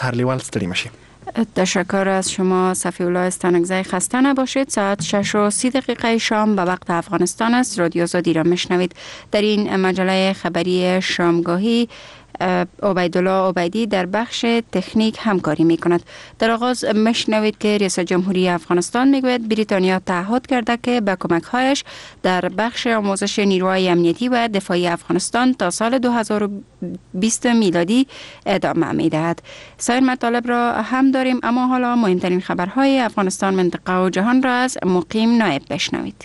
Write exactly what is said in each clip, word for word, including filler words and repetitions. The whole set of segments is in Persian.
هر لیول ستړي مشي. تشکر از شما صفی الله استانکزی. خسته نباشید. ساعت شش و سی دقیقه شام به وقت افغانستان است. رادیو آزادی را میشنوید. در این مجله خبری شامگاهی عبیدالله عبیدی در بخش تکنیک همکاری می کند. در آغاز میشنوید که رئیس جمهوری افغانستان میگوید بریتانیا تعهد کرده که به کمک‌هایش در بخش آموزش نیروهای امنیتی و دفاعی افغانستان تا سال دو هزار و بیست میلادی ادامه میدهد. سایر مطالب را هم داریم، اما حالا مهمترین خبرهای افغانستان، منطقه و جهان را از مقیم نایب بشنوید.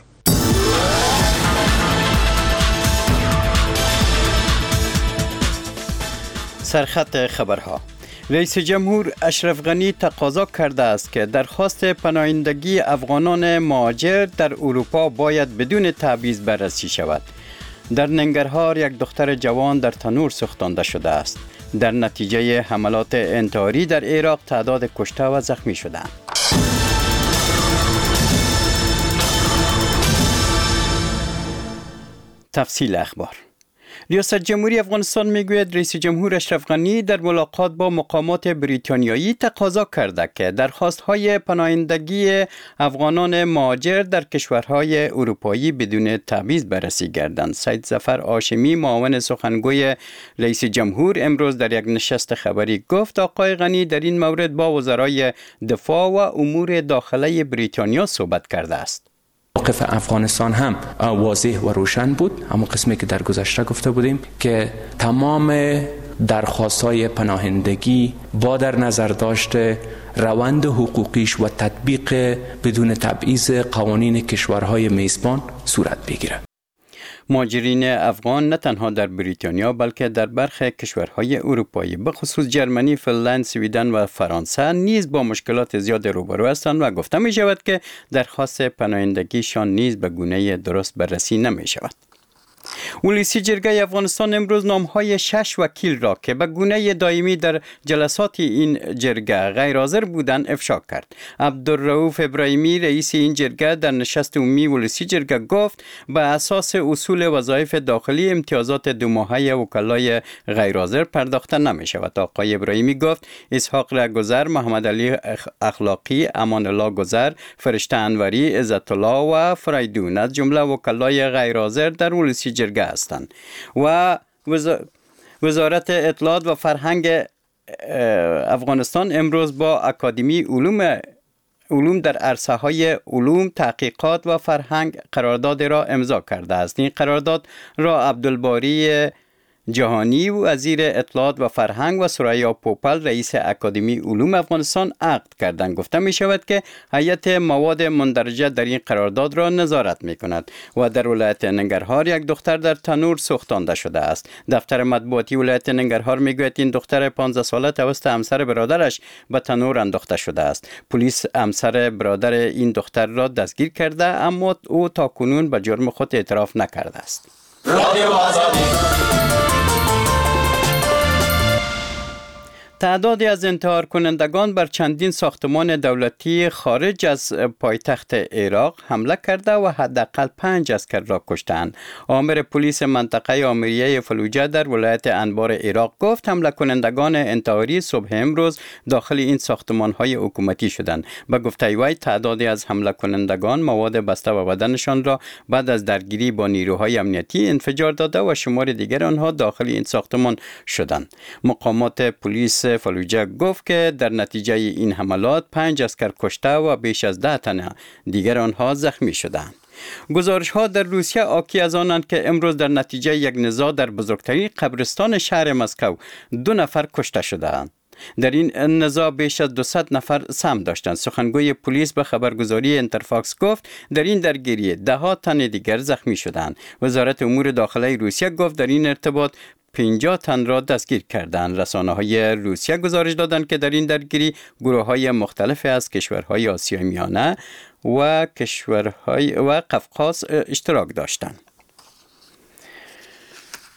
سرخط خبرها. رئیس جمهور اشرف غنی تقاضا کرده است که درخواست پناهندگی افغانان مهاجر در اروپا باید بدون تبعیض بررسی شود. در ننگرهار یک دختر جوان در تنور سوختانده شده است. در نتیجه حملات انتحاری در عراق تعداد کشته و زخمی شدند. تفصیل اخبار. ریاست جمهوری افغانستان میگوید رئیس جمهور اشرف غنی در ملاقات با مقامات بریتانیایی تقاضا کرده که درخواست‌های پناهندگی افغانان مهاجر در کشورهای اروپایی بدون تبعیض بررسی گردند. سید ظفر هاشمی معاون سخنگوی رئیس جمهور امروز در یک نشست خبری گفت آقای غنی در این مورد با وزرای دفاع و امور داخلی بریتانیا صحبت کرده است. موقف افغانستان هم واضح و روشن بود، اما قسمی که در گذشته گفته بودیم که تمام درخواست‌های پناهندگی با در نظر داشته روند حقوقیش و تطبیق بدون تبعیض قوانین کشورهای میزبان صورت بگیرد. مهاجرین افغان نه تنها در بریتانیا بلکه در برخی کشورهای اروپایی به خصوص جرمنی، فنلند، سویدن و فرانسه نیز با مشکلات زیاد روبرو هستند و گفته می شود که درخواست پناهندگیشان نیز به گونه درست بررسی نمی شود. ولسی جرگه افغانستان امروز نامهای شش وکیل را که به گونه دائمی در جلسات این جرگه غیر حاضر بودند افشا کرد. عبدالرؤوف ابراهیمی رئیس این جرگه در نشست عمومی ولسی جرگه گفت به اساس اصول وظایف داخلی امتیازات دو ماهه وکلای غیر حاضر پرداخته نمی شود. آقای ابراهیمی گفت اسحاق رگذر، محمد علی اخلاقی، امان الله گذر، فرشته انوری، عزت الله و فریدون از جمله وکلای غیر حاضر در ولسی جرگه هستند و وزارت اطلاعات و فرهنگ افغانستان امروز با اکادمی علوم علوم در عرصه های علوم، تحقیقات و فرهنگ قرارداد را امضا کرده است. این قرارداد را عبدالباری جهانی وزیر اطلاعات و فرهنگ و ثریا پوپل رئیس اکادمی علوم افغانستان عقد کردند. گفته می شود که هیئت مواد مندرجه در این قرارداد را نظارت می کند و در ولایت ننگرهار یک دختر در تنور سوختانده شده است. دفتر مطبوعاتی ولایت ننگرهار می گوید این دختر پانزده ساله توسط همسر برادرش به تنور انداخته شده است. پلیس همسر برادر این دختر را دستگیر کرده، اما او تا کنون به جرم خود اعتراف نکرده است. تعدادی از انتحار کنندگان بر چندین ساختمان دولتی خارج از پایتخت عراق حمله کرده و حداقل پنج عسکر را کشتند. آمر پلیس منطقه آمریه فلوجه در ولایت انبار عراق گفت حمله کنندگان انتحاری صبح امروز داخل این ساختمان‌های حکومتی شدند. به گفته وی تعدادی از حمله کنندگان مواد بسته و بدنشان را بعد از درگیری با نیروهای امنیتی انفجار داده و شمار دیگر آنها داخل این ساختمان شدند. مقامات پلیس فلوجه گفت که در نتیجه این حملات پنج عسکر کشته و بیش از ده تن دیگر آنها زخمی شدند. گزارش ها در روسیه حاکی از آنند که امروز در نتیجه یک نزاع در بزرگترین قبرستان شهر مسکو دو نفر کشته شدند. در این نزاع بیش از دویست نفر سهم داشتند. سخنگوی پلیس به خبرگزاری انترفاکس گفت در این درگیری ده ها تن دیگر زخمی شدند. وزارت امور داخلی روسیه گفت در این ارتباط پنجاه تن را دستگیر کردند. رسانه‌های روسیه گزارش دادند که در این درگیری گروه‌های مختلف از کشورهای آسیای میانه و کشورهای و قفقاز اشتراک داشتند.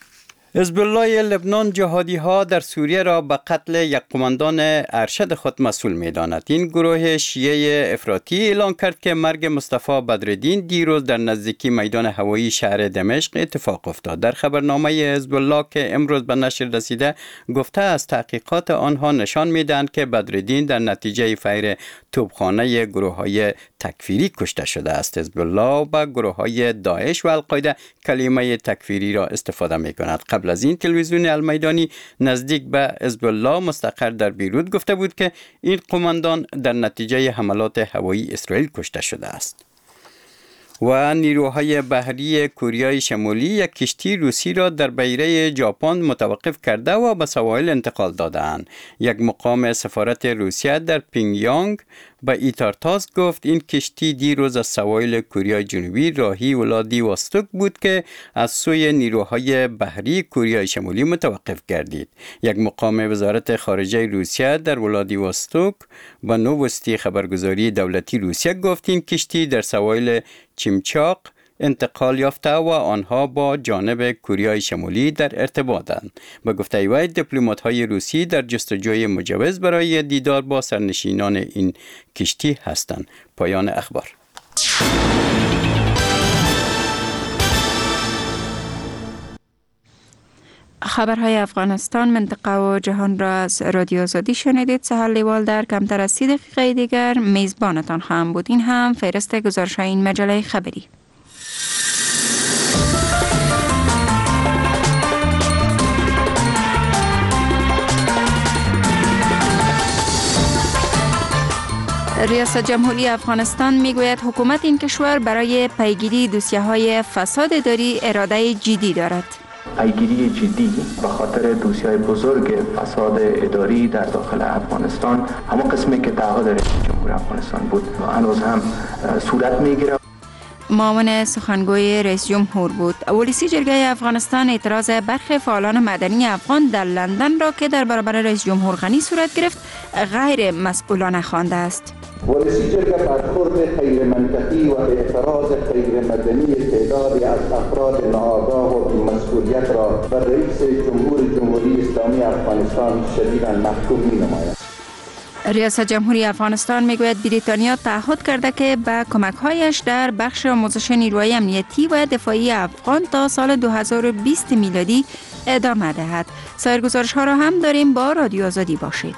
حزب الله لبنان جهادی ها در سوریه را به قتل یک قماندان ارشد خود مسئول می داند. این گروه شیعه افراطی اعلان کرد که مرگ مصطفی بدرالدین دیروز در نزدیکی میدان هوایی شهر دمشق اتفاق افتاد. در خبرنامه حزب الله که امروز به نشر رسیده گفته از تحقیقات آنها نشان می دهند که بدرالدین در نتیجه فیر توپخانه گروه های تکفیری کشته شده است. حزب الله با گروه های داعش و القاعده کلمه تکفیری را استفاده می کند. قبل از این تلویزیون المیدانی نزدیک به حزب الله مستقر در بیروت گفته بود که این قماندان در نتیجه حملات هوایی اسرائیل کشته شده است. و نیروهای بحری کوریای شمالی یک کشتی روسی را در بحیره ژاپن متوقف کرده و به سواحل انتقال دادند. یک مقام سفارت روسیه در پینگیانگ به ایتارتاس گفت این کشتی دیروز از سواحل کوریای جنوبی راهی ولادیواستوک بود که از سوی نیروهای بحری کوریای شمالی متوقف گردید. یک مقام وزارت خارجه روسیه در ولادیواستوک با نووستی خبرگزاری دولتی روسیه گفت این کشتی در سواحل چیمچاق انتقال یافته و آنها با جانب کوریای شمالی در ارتباطند. به گفته وی دیپلمات‌های روسی در جستجوی مجوز برای دیدار با سرنشینان این کشتی هستند. پایان اخبار. خبرهای افغانستان، منطقه و جهان را از رادیو آزادی شنیدید. سهر لیوال در کمتر از سی دقیقه دیگر میزبانتان خواهم بود. این هم فهرست گزارش‌های این مجله خبری. ریاست جمهوری افغانستان میگوید حکومت این کشور برای پیگیری دوسیه‌های فساد اداری اراده جدی دارد. پیگیری جدی به خاطر دوسیه‌های بزرگ فساد اداری در داخل افغانستان، همون قسمی که تعهد رئیس جمهور افغانستان بود هنوز هم صورت میگیره. معاون سخنگوی رئیس جمهور بود. اولسی جرگه افغانستان اعتراض برخی فعالان مدنی افغان در لندن را که در برابر رئیس جمهور غنی صورت گرفت غیر مسئولانه خوانده است. اولسی جرگه برخورد غیر منطقی و اعتراض غیر مدنی تعدادی از افراد ناآگاه و مسئولیت را بر رئیس جمهور جمهوری اسلامی افغانستان شدیداً محکوم می‌نماید. ریاست جمهوری افغانستان میگوید بریتانیا تعهد کرده که به کمک‌هایش در بخش آموزش نیروهای امنیتی و دفاعی افغان تا سال دو هزار و بیست میلادی ادامه دهد. سایر گزارش‌ها را هم داریم. با رادیو آزادی باشید.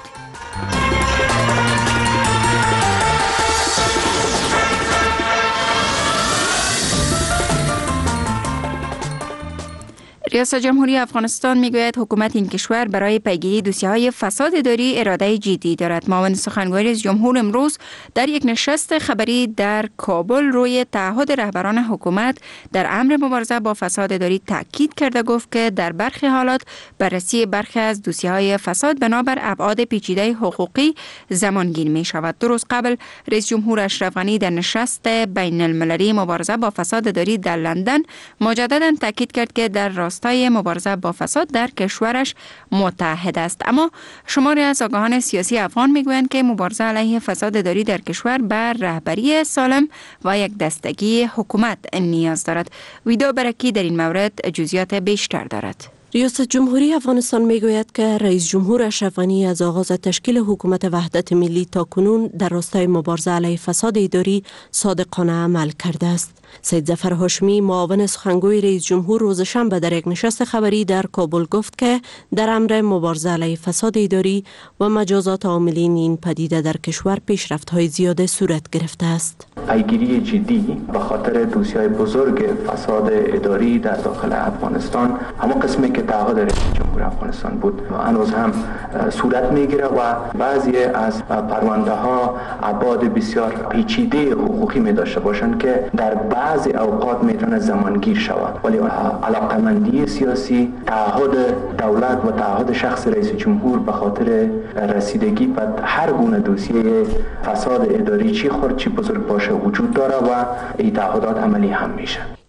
ریاست جمهوری افغانستان میگوید حکومت این کشور برای پیگیری دوسیه‌های فساد اداری اراده جدی دارد. معاون سخنگوی رئیس جمهور امروز در یک نشست خبری در کابل روی تعهد رهبران حکومت در امر مبارزه با فساد اداری تاکید کرده گفت که در برخی حالات بررسی برخی از دوسیه‌های فساد بنابر ابعاد پیچیده حقوقی زمانگیر می شود. درست قبل رئیس جمهور اشرف غنی در نشست بین المللی مبارزه با فساد اداری در لندن مجددا تاکید کرد که در راست مبارزه با فساد در کشورش متحد است. اما شماری از آگاهان سیاسی افغان میگویند که مبارزه علیه فساد اداری در کشور بر رهبری سالم و یک دستگی حکومت نیاز دارد. ویدا برکی در این مورد جزئیات بیشتر دارد. ریاست جمهوری افغانستان میگوید که رئیس جمهور اشرف غنی از آغاز تشکیل حکومت وحدت ملی تا کنون در راستای مبارزه علیه فساد اداری صادقانه عمل کرده است. سید ظفر هاشمی معاون سخنگوی رئیس جمهور روز شنبه در یک نشست خبری در کابل گفت که در امر مبارزه علیه فساد اداری و مجازات عاملین این پدیده در کشور پیشرفت‌های زیاده صورت گرفته است. پیگیری جدی به خاطر دوسیه‌های بزرگ فساد اداری در داخل افغانستان، همون قسمی که تعهد رئیس جمهور افغانستان بود هنوز هم صورت میگیره و بعضی از پرونده ها ابعاد بسیار پیچیده حقوقی می داشته باشند که در بعضی اوقات میتونه زمانگیر شود، ولی علاقمندی سیاسی، تعهد دولت و تعهد شخص رئیس جمهور به خاطر رسیدگی به هر گونه دوسیه فساد اداری چی خرد چی بزرگ باشه وجود داره و این تعهدات عملی هم میشه.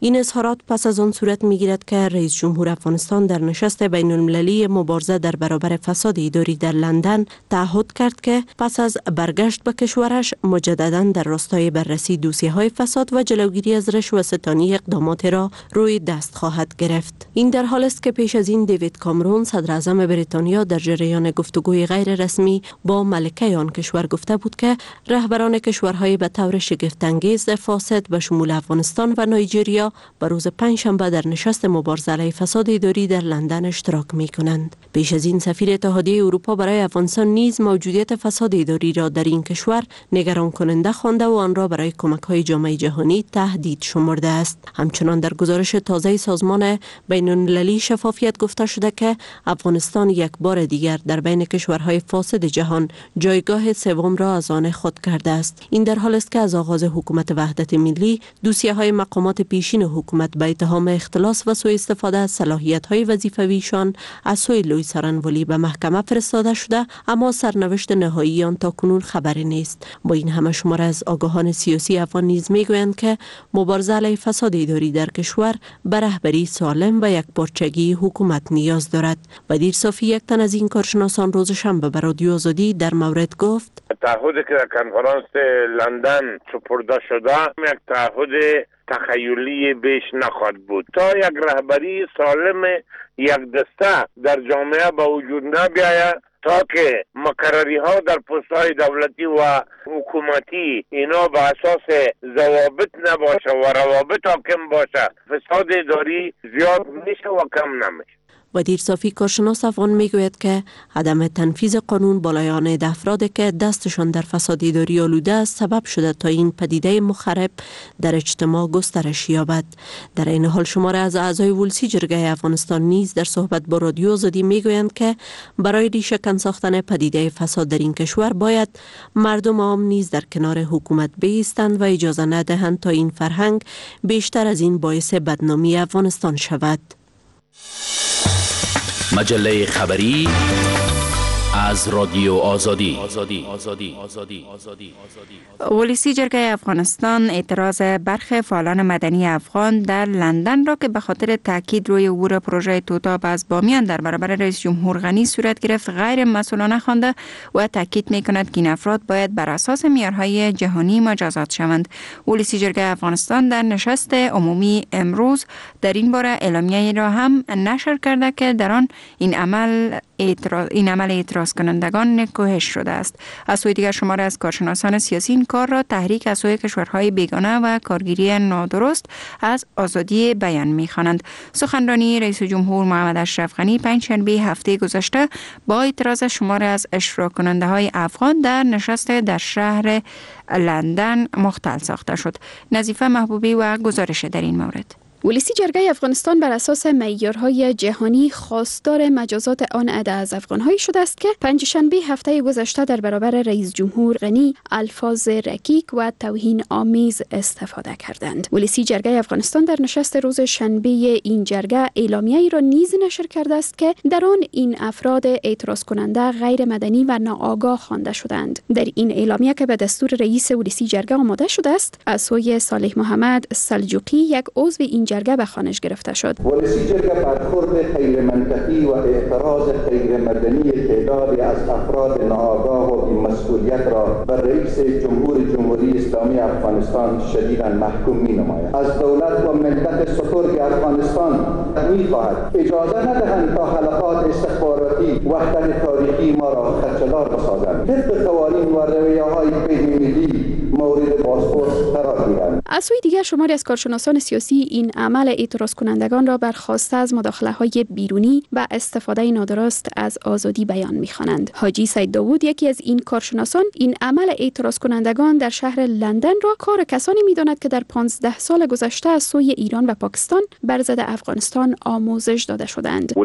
این اظهارات پس از آن صورت می‌گیرد که رئیس جمهور افغانستان در نشست بین المللی مبارزه در برابر فساد اداری در لندن تعهد کرد که پس از برگشت به کشورش مجددا در راستای بررسی دوسیه‌های فساد و جلوگیری از رشوه ستانی اقدامات را روی دست خواهد گرفت. این در حال است که پیش از این دیوید کامرون صدر اعظم بریتانیا در جریان گفتگوی غیر رسمی با ملکه آن کشور گفته بود که رهبران کشورهای به طور شگفت‌انگیز فاسد به شمول افغانستان و نایجریا به روز پنجشنبه در نشست مبارزه علیه فساد اداری در لندن اشتراک می کنند. پیش از این سفیر اتحادیه اروپا برای افغانستان نیز موجودیت فساد اداری را در این کشور نگران کننده خوانده و آن را برای کمک‌های جامعه جهانی تهدید شمرده است. همچنان در گزارش تازه سازمان بین‌المللی شفافیت گفته شده که افغانستان یک بار دیگر در بین کشورهای فاسد جهان جایگاه سوم را از آن خود کرده است. این در حال است که از آغاز حکومت وحدت ملی دوسیه‌های مقامات پیشین حکومت به اتهام اختلاس و سوء استفاده از صلاحیت‌های وظیفویشان از سوی لوی سارنوالی به محکمه فرستاده شده، اما سرنوشت نهایی آن تاکنون خبری نیست. با این همه شمار از آگاهان سیاسی افغان نیز میگویند که مبارزه علیه فساد اداری در کشور به رهبری سالم و یکپارچگی حکومت نیاز دارد. بدیر صافی، یک تن از این کارشناسان، روز شنبه به رادیو آزادی در مورد گفت: تعهدی که در کنفرانس لندن سپرده شده یک تعهد تخیلی بیش نخواهد بود تا یک رهبری سالم یک دسته در جامعه به وجود نبیاید، تا که مقرری ها در پست های دولتی و حکومتی اینا به اساس ضوابط نباشه و روابط حاکم باشه، فساد اداری زیاد میشه و کم نمیشه. بدیر صافی کارشناس افغان میگوید که عدم تنفیذ قانون بالایان افرادی که دستشان در فساد اداری آلوده است سبب شده تا این پدیده مخرب در اجتماع گسترش یابد. در این حال شمار از اعضای ولسی جرگه افغانستان نیز در صحبت با رادیو آزادی میگویند که برای ریشه‌کن ساختن پدیده فساد در این کشور باید مردم عام نیز در کنار حکومت بایستند و اجازه ندهند تا این فرهنگ بیشتر از این باعث بدنامی افغانستان شود. مجله خبری از رادیو آزادی. ولسی جرگه افغانستان اعتراض برخی فعالان مدنی افغان در لندن را که به خاطر تاکید روی عبور پروژه توتاب از بامیان در برابر رئیس جمهور غنی صورت گرفت غیر مسئولانه خوانده و تاکید می کند که این افراد باید بر اساس معیارهای جهانی مجازات شوند. ولسی جرگه افغانستان در نشست عمومی امروز در این باره اعلامیه را هم نشر کرده که در آن این عمل اعتراض این عمل اعتراض کنندگان کوهش شده است. از سوی دیگر شمار از کارشناسان سیاسی این کار را تحریک از سوی کشورهای بیگانه و کارگیری نادرست از آزادی بیان می‌خوانند. سخنرانی رئیس جمهور محمد اشرف غنی پنجشنبه هفته گذشته با اعتراض شمار از اشتراک کننده های افغان در نشست در شهر لندن مختل ساخته شد. نظیفه محبوبی و گزارش در این مورد. ولسی جرگه افغانستان بر اساس معیارهای جهانی خواستار مجازات آن عده از افغان‌هایی شده است که پنجشنبه هفته گذشته در برابر رئیس جمهور غنی الفاظ رکیک و توهین آمیز استفاده کردند. ولسی جرگه افغانستان در نشست روز شنبه این جرگه اعلامیه‌ای را نیز نشر کرده است که در آن این افراد اعتراض کننده غیر مدنی و ناآگاه خوانده شدند. در این اعلامیه که به دستور رئیس ولسی جرگه آماده شده است، از سوی صالح محمد سلجوقی یک عضو این جرگه به خوانش گرفته شد. ولسی جرگه برخورد غیر منطقی و اعتراض غیر مدنی تعدادی از افراد ناآگاه و بی‌مسئولیت را بر رئیس جمهور جمهوری اسلامی افغانستان شدیداً محکوم می‌نماید. از دولت و ملت سترگ افغانستان می‌خواهد اجازه ندهند تا حلقات استخباراتی وحدت تاریخی ما را خدشه‌دار بسازند. طبق قوانین و رویه‌های بین‌المللی مورد بازپرس قرار گیرند. از سوی دیگر شماری از کارشناسان سیاسی این عمل اعتراض کنندگان را برخواسته از مداخله‌های بیرونی و استفاده نادرست از آزادی بیان می‌خوانند. حاجی سید داوود، یکی از این کارشناسان، این عمل اعتراض کنندگان در شهر لندن را کار کسانی می‌داند که در پانزده سال گذشته از سوی ایران و پاکستان بر ضد افغانستان آموزش داده شدند.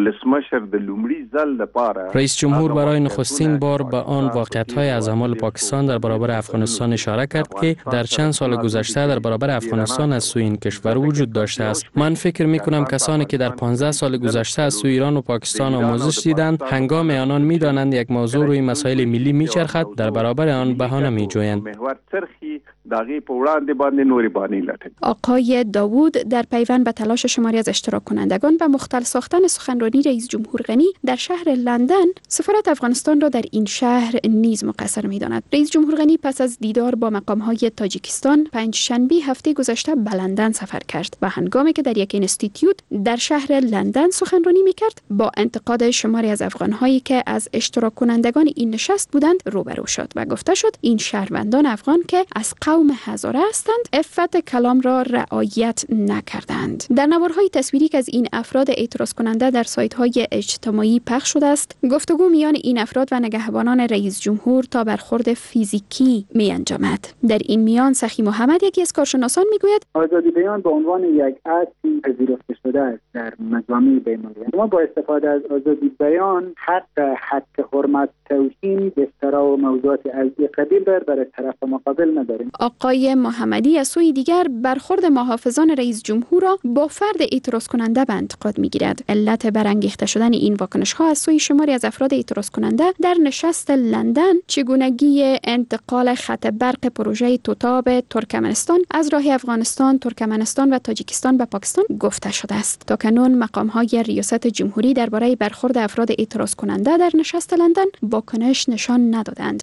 رئیس جمهور برای نخستین بار به آن واقعیت‌های از اعمال پاکستان در برابر افغانستان اشاره کرد که در چند سال گذشته در برابر افغانستان از سوی این کشور وجود داشته است. من فکر می کنم کسانی که در پانزده سال گذشته از سوی ایران و پاکستان آموزش دیدند، هنگام آنان می دانند یک موضوع روی مسائل ملی می چرخد، در برابر آن بهانه می جویند. دغه په وړاندې باندې نوري بانی لټوي. آقای داوود در پیوند به تلاش شماری از اشتراک کنندگان به مختل ساختن سخنرانی رئیس جمهور غنی در شهر لندن، سفارت افغانستان را در این شهر نیز مقصر می‌داند. رئیس جمهور غنی پس از دیدار با مقام‌های تاجیکستان پنج شنبه هفته گذشته به لندن سفر کرد و هنگامی که در یک اینستیتوت در شهر لندن سخنرانی می‌کرد با انتقاد شماری از افغان‌هایی که از اشتراک کنندگان این نشست بودند روبرو شد و گفته شد این شهروندان افغان که از قوم هزاره هستند عفت کلام را رعایت نکردند. در نوارهای تصویری که از این افراد اعتراض کننده در سایت‌های اجتماعی پخش شده است، گفتگو میان این افراد و نگهبانان رئیس جمهور تا برخورد فیزیکی می انجامد. در این میان سخی محمد یکی از کارشناسان میگوید آزادی بیان به عنوان یک اصل پذیرفته شده است در مجامع بین‌المللی. ما با استفاده از آزادی بیان حق حق حرمت توهین افترا و موضوعات از این قبیل در برای طرف مقابل نداریم. آقای محمدی از سوی دیگر برخورد محافظان رئیس جمهور را با فرد اعتراض کننده به انتقاد میگیرد. علت برانگیخته شدن این واکنش ها از سوی شماری از افراد اعتراض کننده در نشست لندن چگونگی انتقال خط برق پروژه توتاب ترکمنستان از راه افغانستان، ترکمنستان و تاجیکستان به پاکستان گفته شده است. تاکنون مقام های ریاست جمهوری درباره برخورد افراد اعتراض کننده در نشست لندن واکنش نشان ندادند.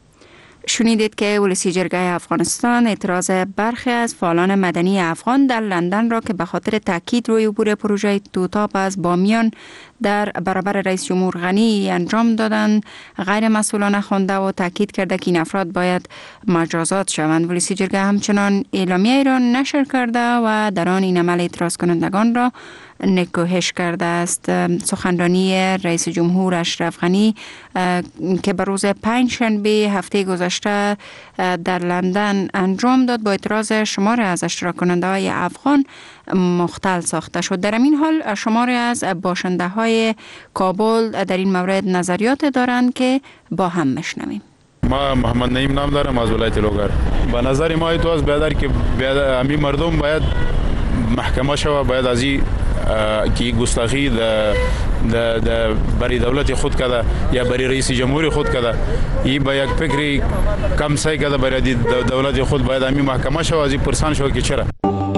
شنیدید که ولسی جرگه افغانستان اعتراض برخی از فعالان مدنی افغان در لندن را که به خاطر تاکید روی عبور پروژه توتاب از بامیان در برابر رئیس جمهور غنی انجام دادند غیر مسئولانه خوانده و تاکید کرده که این افراد باید مجازات شوند. ولسی جرگه همچنان اعلامیه ایران نشر کرده و در آن این عمل اعتراض کنندگان را نکوهش کرده است. سخنرانی رئیس جمهور اشرف غنی که به روز پنج شنبه هفته گذشته در لندن انجام داد با اعتراض شماری از اشتراک کننده های افغان مختل ساخته شد. در این حال شماری از باشنده های کابل در این مورد نظریات دارند که با هم میشنویم. ما محمد نعیم نام دارم از ولایت لوگر. به نظر ما تو از بهتر که امی مردم باید محکمه شوه، باید از این که گستاخی در برای دولت خود کرده یا برای رئیس جمهور خود کرده، این با یک فکری کم سعی کرده برای دولت خود باید امی محکمه شوه، از این پرسان شوه که چرا.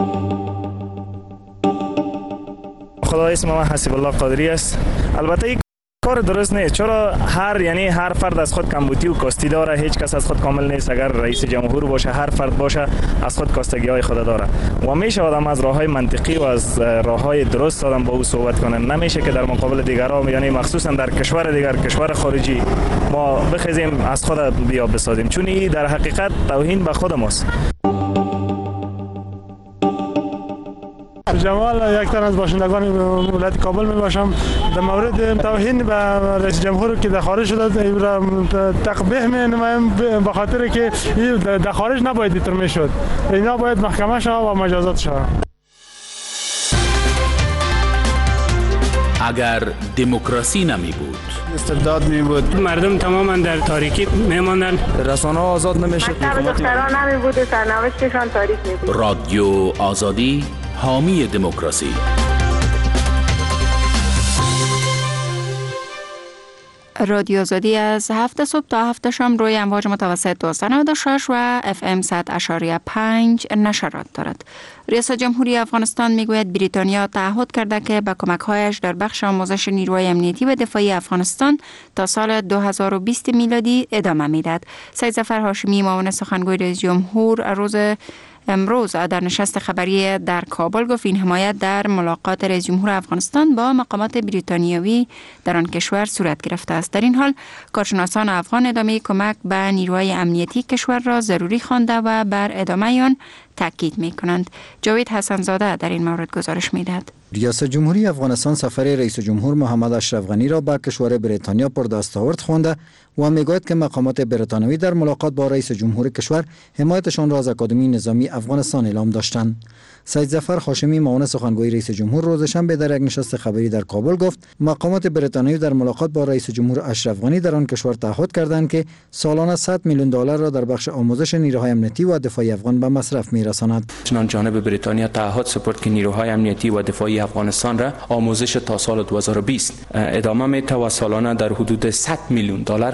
خدا اسم ما حسیب الله قادری است. البته کار درست نیست، چرا هر یعنی هر فرد از خود کمبودی و کاستی داره، هیچ کس از خود کامل نیست. اگر رئیس جمهور باشه هر فرد باشه از خود کاستگی های خود داره و میشه آدم از راه های منطقی و از راه های درست آدم با او صحبت کنه. نمیشه که در مقابل دیگران یعنی مخصوصا در کشور دیگر کشور خارجی ما بخیزیم از خود بیا بسازیم، چون این در حقیقت توهین به خود ماست. جمال یک تن از باشندگان ولایت کابل می باشم. در مورد توهین به رئیس جمهور که در خارج شده تقبیح می نمایم به خاطر که در خارج نباید دیتر می شد. اینا باید محکمه شود و مجازات شود. اگر دموکراسی نمی بود، استبداد می بود، مردم تماما در تاریکی می ماندن، رسانه ها آزاد نمی شد، دختران نمی بود، سرنوشتشان تاریک می بود. رادیو آزادی حامی دموکراسی. رادیو آزادی از هفت صبح تا هفت شام روی امواج متوسط دویست و نود و شش و اف ام صد اشاریه پنج نشرات دارد. ریاست جمهوری افغانستان میگوید بریتانیا تعهد کرده که با کمک‌هایش در بخش آموزش نیروهای امنیتی و دفاعی افغانستان تا سال دو هزار و بیست میلادی ادامه میدهد. سید ظفر هاشمی معاون سخنگوی رئیس جمهور روز امروز در نشست خبری در کابل گفت این حمایت در ملاقات رئیس جمهور افغانستان با مقامات بریتانیایی در آن کشور صورت گرفته است. در این حال کارشناسان افغان ادامه کمک به نیروهای امنیتی کشور را ضروری خوانده و بر ادامه آن تاکید می کنند. جاوید حسن زاده در این مورد گزارش می دهد. ریاست جمهوری افغانستان سفر رئیس جمهور محمد اشرف غنی را به کشور بریتانیا پر دستاورد خوانده و میگوید که مقامات بریتانیایی در ملاقات با رئیس جمهور کشور حمایتشان را از اکادمی نظامی افغانستان اعلام داشتند. سید ظفر هاشمی معاون سخنگوی رئیس جمهور روز شنبه در یک نشست خبری در کابل گفت مقامات بریتانیایی در ملاقات با رئیس جمهور اشرف غنی در آن کشور تعهد کردند که سالانه صد میلیون دلار را در بخش آموزش نیروهای امنیتی و دفاعی افغان به مصرف می‌رساند. چنان جانب بریتانیا تعهد سپرد که نیروهای امنیتی و دفاعی افغانستان را آموزش تا سال دو هزار و بیست ادامه می‌دهد و سالانه در حدود صد میلیون دلار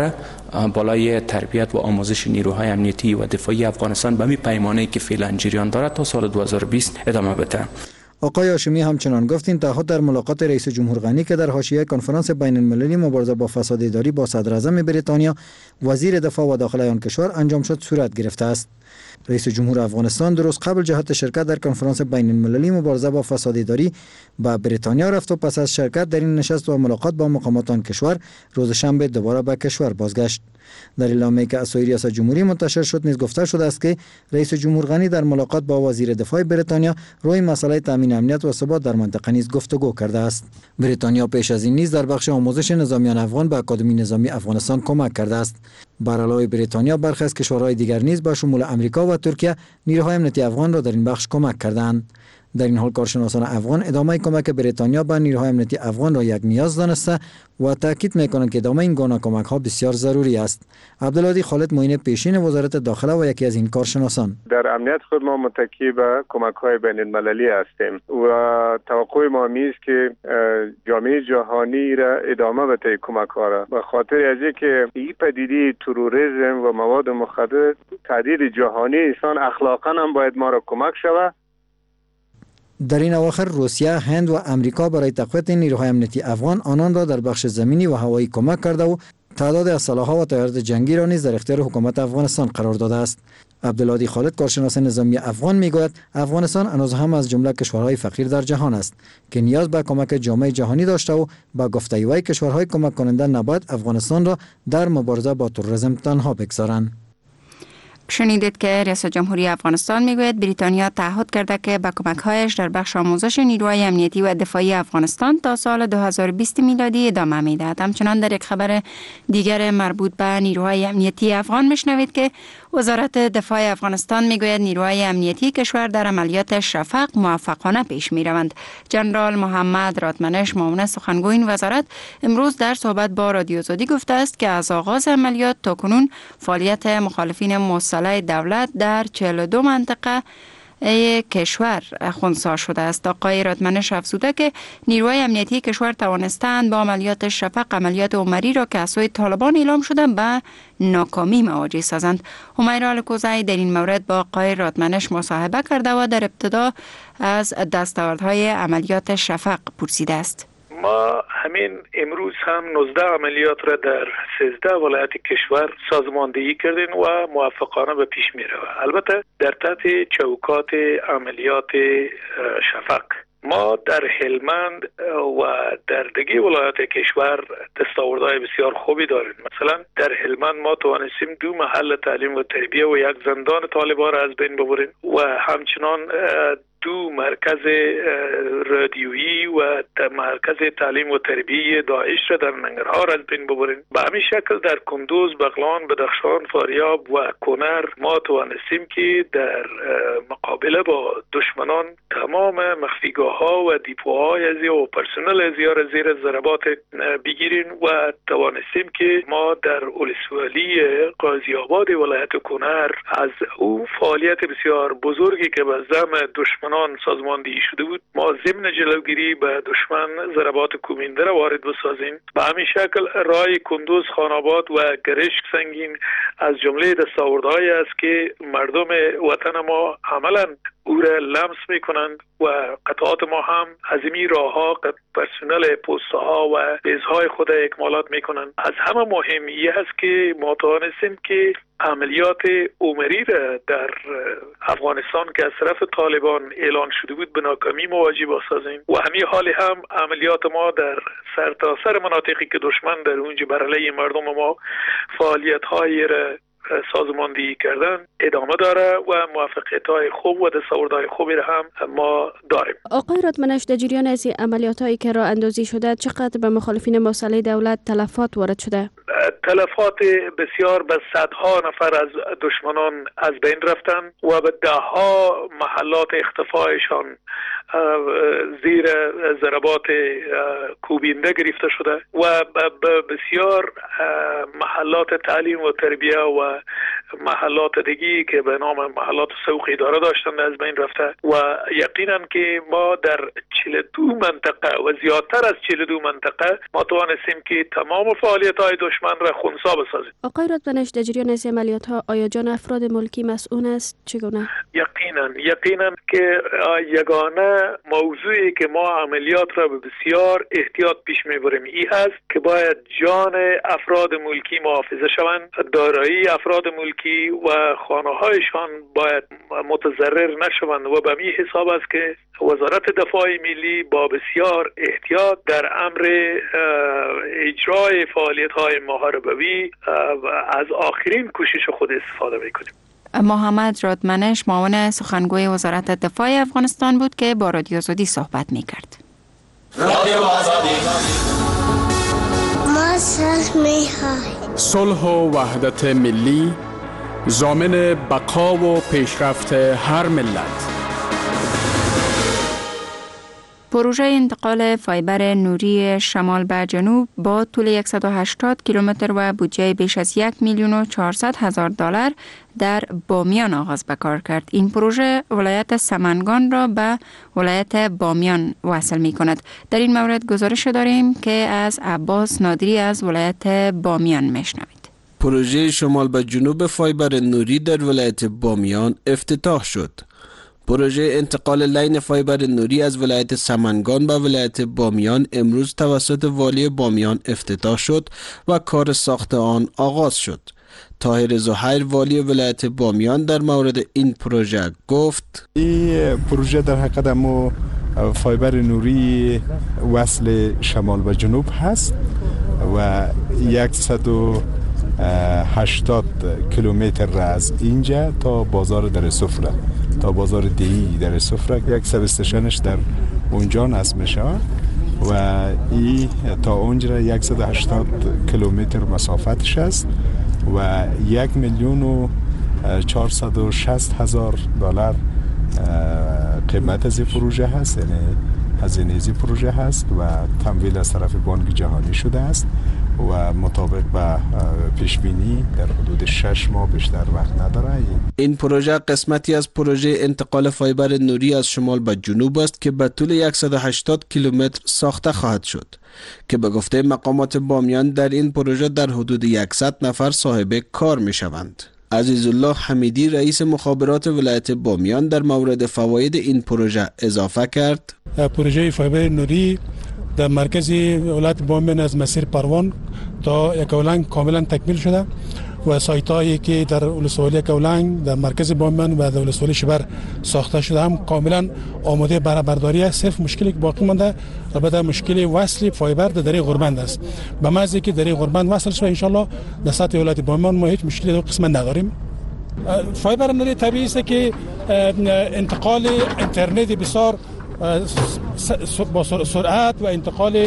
داره بالای تربیت و آموزش نیروهای امنیتی و دفاعی افغانستان به می پیمانه‌ای که فعلا جریان دارد تا سال دو هزار و بیست ادامه بده. آقای هاشمی همچنان گفت این تعهد در ملاقات رئیس جمهور غنی که در حاشیه کنفرانس بین المللی مبارزه با فساد اداری با صدر اعظم بریتانیا وزیر دفاع و داخلی آن کشور انجام شد صورت گرفته است. رئیس جمهور افغانستان درست قبل جهت شرکت در کنفرانس بین المللی مبارزه با فساد اداری به بریتانیا رفت و پس از شرکت در این نشست و ملاقات با مقامات آن کشور روز شنبه دوباره به کشور بازگشت. در اعلامیه‌ای که از سوی ریاست جمهوری منتشر شد نیز گفته شده است که رئیس جمهور غنی در ملاقات با وزیر دفاع بریتانیا روی مسئله تامین امنیت و ثبات در منطقه نیز گفتگو کرده است. بریتانیا پیش از این نیز در بخش آموزش نظامیان افغان به اکادمی نظامی افغانستان کمک کرده است. بر علاوه بریتانیا برخی از کشورهای دیگر نیز به شمول امریکا و ترکیه نیروهای امنیتی افغان را در این بخش کمک کردند. در این حال کارشناسان افغان ادامه کمک بریتانیا به نیروهای امنیتی افغان را یک نیاز دانسته و تاکید می‌کنند که ادامه این گونه کمک‌ها بسیار ضروری است. عبدالهادی خالد معین پیشین وزارت داخله و یکی از این کارشناسان: در امنیت خود ما متکی به کمک‌های بین‌المللی هستیم و توقع ما است که جامعه جهانی را ادامه بده کمک‌ها را، به خاطر از اینکه این پدیده تروریسم و مواد مخدر تهدید جهانی است، اخلاقاً هم باید ما را کمک شود. در این اواخر روسیه، هند و امریکا برای تقویت نیروهای امنیتی افغان آنان را در بخش زمینی و هوایی کمک کرده و تعداد اسلحه و تجهیزات جنگی را نیز در اختیار حکومت افغانستان قرار داده است. عبدالهادی خالد کارشناس نظامی افغان میگوید افغانستان هنوز هم از جمله کشورهای فقیر در جهان است که نیاز به کمک جامعه جهانی داشته و با گفتگوهای کشورهای کمک کننده نباید افغانستان را در مبارزه با تروریسم تنها بگذارند. شنیدید که رئیس جمهوری افغانستان میگوید بریتانیا تعهد کرده که با کمک‌هایش در بخش آموزش نیروهای امنیتی و دفاعی افغانستان تا سال دو هزار و بیست میلادی ادامه میدهد. همچنان در یک خبر دیگر مربوط به نیروهای امنیتی افغان میشنوید که وزارت دفاع افغانستان میگوید نیروهای امنیتی کشور در عملیات شفق موفقانه پیش میروند. جنرال محمد راتمنش معاون سخنگوی این وزارت امروز در صحبت با رادیو آزادی گفته است که از آغاز عملیات تا کنون فعالیت مخالفین مسلح دولت در چهل و دو منطقه کشور خنثی شده است. آقای راتمنش افزوده که نیروهای امنیتی کشور توانستند با عملیات شفق عملیات عمری را که از سوی طالبان اعلام شده به ناکامی مواجه سازند. همیرا الکوزی در این مورد با آقای راتمنش مصاحبه کرده و در ابتدا از دستاوردهای عملیات شفق پرسیده است. ما همین امروز هم نوزده عملیات را در سیزده ولایت کشور سازماندهی کردیم و موفقانه به پیش می رود. البته در تحت چوکات عملیات شفق ما در هلمند و در دیگر ولایات کشور دستاوردهای بسیار خوبی داریم. مثلا در هلمند ما توانستیم دو محل تعلیم و تربیه و یک زندان طالبان را از بین ببریم و همچنان دو مرکز رادیویی و مرکز تعلیم و تربیه داعش را در ننگرهار از بین ببریم. به همین شکل در کندوز، بغلان، بدخشان، فاریاب و کنر ما توانستیم که در مقابله با دشمنان تمام مخفیگاه ها و دیپوهای ازی و پرسنل ازی را زیر ضربات بگیریم و توانستیم که ما در ولسوالی قاضی آباد ولایت کنر از او فعالیت بسیار بزرگی که به زعم دشمن سازماندهی شده بود ما ضمن جلوگیری به دشمن ضربات کوبنده را وارد بسازیم. به همین شکل رای کندوز، خاناباد و گرشک سنگین از جمله دستاوردهایی است که مردم وطن ما عملا او را لمس میکنند و قطعات ما هم از این راه ها پرسنل پست ها و بیزهای خود اکمالات میکنند. از همه مهمی است که ما توانستیم که عملیات عمری را در افغانستان که از طرف طالبان اعلان شده بود به ناکامی مواجه بسازیم و همین حال هم عملیات ما در سرتاسر سر مناطقی که دشمن در اونجا بر علیه مردم ما فعالیت های را سازماندهی کردن ادامه داره و موفقیت‌های خوب و دستاوردهای خوبی را هم ما داریم. آقای راتمنش، در جریان از عملیات‌هایی که راه اندازی شده چقدر به مخالفین مسلح دولت تلفات وارد شده؟ تلفات بسیار به صدها نفر از دشمنان از بین رفتن و به ده ها محلات اختفایشان زیر ضربات کوبنده گرفته شده و به بسیار محلات تعلیم و تربیه و محلات دیگی که به نام محلات سوق اداره داشتند از بین رفته و یقینا که ما در چهل و دو منطقه و زیادتر از چهل و دو منطقه ما توانستیم که تمام فعالیت‌های دشمن را خنثی بسازیم. آقای رادمنش، در جریان از عملیات‌ها آیا جان افراد ملکی مسئول است؟ چگونه؟ یقینا یقینا که یگانه موضوعی که ما عملیات را به بسیار احتیاط پیش میبریم این است که باید جان افراد ملکی محافظه شوند، دارایی افراد ملکی و خانه‌هایشان باید متضرر نشوند و به این حساب است که وزارت دفاع ملی با بسیار احتیاط در امر اجرای فعالیت‌های محاربوی از آخرین کوشش خود استفاده می‌کنیم. محمد رادمنش، معاون سخنگوی وزارت دفاع افغانستان بود که با رادیو آزادی صحبت می‌کرد. رادیو آزادی ما صلح و وحدت ملی ضامن بقا و پیشرفت هر ملت. پروژه انتقال فایبر نوری شمال به جنوب با طول صد و هشتاد کیلومتر و بودجه بیش از یک میلیون و چهارصد هزار دلار در بامیان آغاز به کار کرد. این پروژه ولایت سمنگان را به ولایت بامیان وصل می کند. در این مورد گزارش داریم که از عباس نادری از ولایت بامیان میشنوید. پروژه شمال به جنوب فایبر نوری در ولایت بامیان افتتاح شد. پروژه انتقال لین فایبر نوری از ولایت سمنگان به ولایت بامیان امروز توسط والی بامیان افتتاح شد و کار ساخت آن آغاز شد. طاهر زهیر والی ولایت بامیان در مورد این پروژه گفت: این پروژه در حقیقت مو فایبر نوری وصل شمال و جنوب هست و صد و هشتاد کیلومتر از اینجا تا بازار در سفره تا بازار دیهی در سفره یک سب استشنش در اونجا نصب میشه و این تا اونجا صد و هشتاد کیلومتر مسافتش است و یک میلیون و چهارصد و شصت هزار دلار قیمت از این پروژه هست، یعنی هزینه از این پروژه هست و تمویل از طرف بانک جهانی شده است و مطابق با پیش بینی در حدود شش ماه بیشتر وقت نداره. این پروژه قسمتی از پروژه انتقال فایبر نوری از شمال به جنوب است که به طول صد و هشتاد کیلومتر ساخته خواهد شد که به گفته مقامات بامیان در این پروژه در حدود صد نفر صاحب کار می شوند. عزیزالله حمیدی رئیس مخابرات ولایت بامیان در مورد فواید این پروژه اضافه کرد: پروژه فایبر نوری در مرکز ولایت بامیان از مسیر پروان تا یکاولنگ کاملا تکمیل شده و سایت هایی که در ولسوالی یکاولنگ در مرکز بامیان و در ولسوالی شبر ساخته شده هم کاملا آماده برای برداری است. صرف مشکلی که باقی مانده البته مشکل وصل فایبر در دره غربند است. به محض اینکه دره غربند وصل شود ان شاء الله در سطح ولایت بامیان ما هیچ مشکلی در قسمت نداریم. فایبر نوری طبیعی است که انتقال اینترنت بسیار با سرعت و انتقال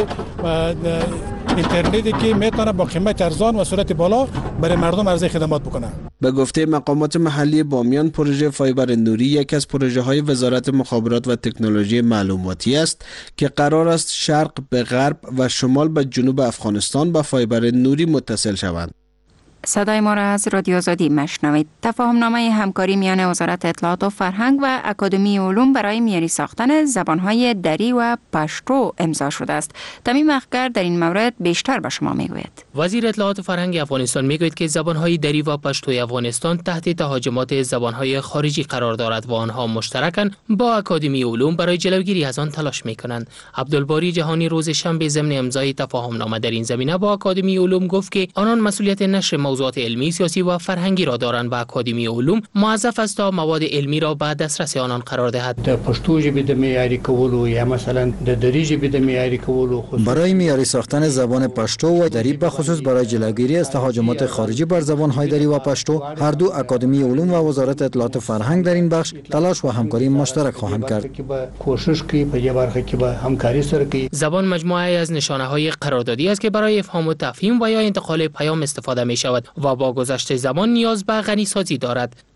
اینترنتی که میتونه با قیمت ارزان و سرعت بالا برای مردم عرضه خدمات بکنه. به گفته مقامات محلی بامیان پروژه فایبر نوری یک از پروژه های وزارت مخابرات و تکنولوژی معلوماتی است که قرار است شرق به غرب و شمال به جنوب افغانستان با فایبر نوری متصل شوند. صدای ما را از رادیو آزادی مشنوید. تفاهمنامه همکاری میان وزارت اطلاعات و فرهنگ و اکادمی علوم برای معیاری ساختن زبانهای دری و پشتو امضا شده است. تمیم اخگر در این مورد بیشتر به شما میگوید. وزیر اطلاعات و فرهنگ افغانستان میگوید که زبانهای دری و پشتوی افغانستان تحت تهاجمات زبانهای خارجی قرار دارد و آنها مشترکاً با اکادمی علوم برای جلوگیری از آن تلاش میکنند. عبدالباری جهانی روز شنبه ضمن امضای تفاهمنامه در این زمینه با اکادمی علوم گفت که آنان مسئولیت نشر موضوعات علمی، سیاسی و فرهنگی را دارند و اکادمی علوم موظف است تا مواد علمی را به دسترس آنان قرار دهد. د پښتو ژبې د معیاري کولو یا مثلا د دری ژبې د معیاري کولو برای معیاری ساختن زبان پشتو و دری به خصوص برای جلوگیری از تهاجمات خارجی بر زبان‌های دری و پشتو هر دو اکادمی علوم و وزارت اطلاعات و فرهنگ در این بخش تلاش و همکاری مشترک خواهند کرد. کوشش کوي په دې برخه کې به همکاری سره کوي. زبان مجموعه از نشانه‌های قراردادی است که برای افهام و تفهیم و یا انتقال پیام استفاده می‌شود و با گذشت زمان نیاز به غنی سازی دارد.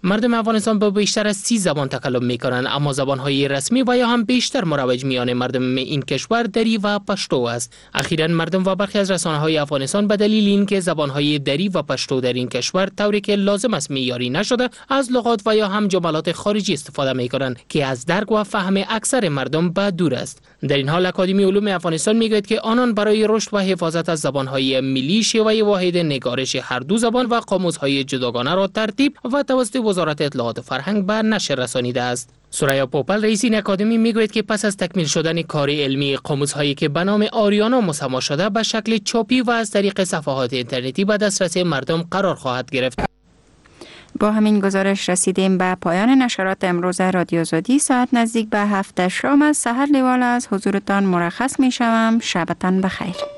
مردم افغانستان به بیشتر از سی زبان تکلم میکنند، اما زبانهای رسمی و یا هم بیشتر مروج میان مردم این کشور دری و پشتو است. اخیراً مردم و برخی از رسانه‌های افغانستان به دلیل اینکه زبانهای دری و پشتو در این کشور طوری که لازم است معیاری نشده، از لغات و یا هم جملات خارجی استفاده میکنند که از درک و فهم اکثر مردم به دور است. در این حال اکادمی علوم افغانستان میگوید که آنان برای رشد و حفاظت از زبانهای ملی شیوه واحد نگارش هر دو زبان و قاموس‌های جداگانه را ترتیب و توسط وزارت اطلاعات و فرهنگ به نشر رسانیده است. سوریا پوپل رئیس این اکادمی میگوید که پس از تکمیل شدن کار علمی، قاموس‌هایی که به نام آریانا مسما شده به شکل چاپی و از طریق صفحات اینترنتی به دسترس مردم قرار خواهد گرفت. با همین گزارش رسیدیم به پایان نشرات امروز رادیو آزادی. ساعت نزدیک به هفت شام از سحر لیوال از حضورتان مرخص می شوم. شبتان بخیر.